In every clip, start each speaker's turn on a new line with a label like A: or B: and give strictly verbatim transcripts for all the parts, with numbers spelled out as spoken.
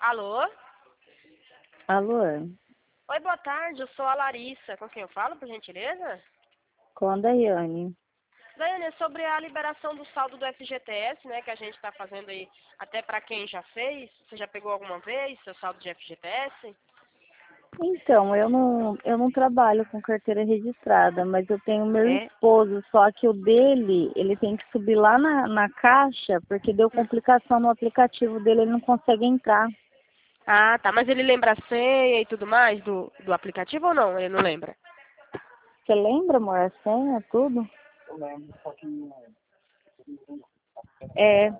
A: Alô?
B: Alô,
A: Oi, boa tarde, eu sou a Larissa. Com quem eu falo, por gentileza?
B: com a Daiane.
A: Daiane, é sobre a liberação do saldo do F G T S, né, que a gente está fazendo aí, até para quem já fez. Você já pegou alguma vez seu saldo de F G T S?
B: Então, eu não, eu não trabalho com carteira registrada, mas eu tenho meu
A: É?
B: esposo, só que o dele, ele tem que subir lá na, na caixa, porque deu
A: Hum.
B: complicação no aplicativo dele, ele não consegue entrar.
A: Ah, tá, mas ele lembra a senha e tudo mais do, do aplicativo ou não? Ele não lembra?
B: Você lembra, amor, a senha, tudo? É,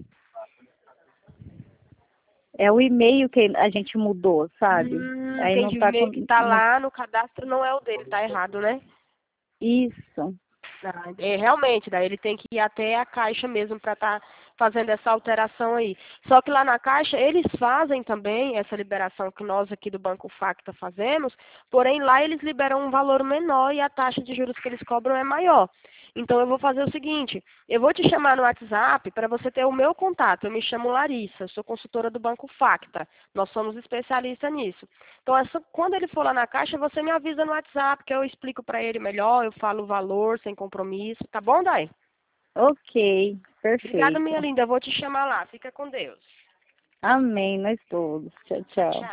B: é o e-mail que a gente mudou, sabe?
A: Hum,
B: Aí não
A: entendi. O
B: tá
A: e-mail
B: com...
A: que tá
B: não-
A: lá no cadastro não é o dele, tá errado, né?
B: Isso.
A: Ah, é, realmente, daí ele tem que ir até a Caixa mesmo para estar fazendo essa alteração aí. Só que lá na Caixa eles fazem também essa liberação que nós aqui do Banco Facta fazemos, porém lá eles liberam um valor menor e a taxa de juros que eles cobram é maior. Então eu vou fazer o seguinte, eu vou te chamar no WhatsApp para você ter o meu contato. Eu me chamo Larissa, sou consultora do Banco Facta. Nós somos especialistas nisso. Então, essa, quando ele for lá na Caixa, você me avisa no WhatsApp, que eu explico para ele melhor, eu falo o valor, sem compromisso. Tá bom, Dai?
B: Ok,
A: Obrigada, minha
B: perfeito.
A: linda. Eu vou te chamar lá. Fica com Deus.
B: Amém, nós todos. Tchau, tchau.
A: Tchau.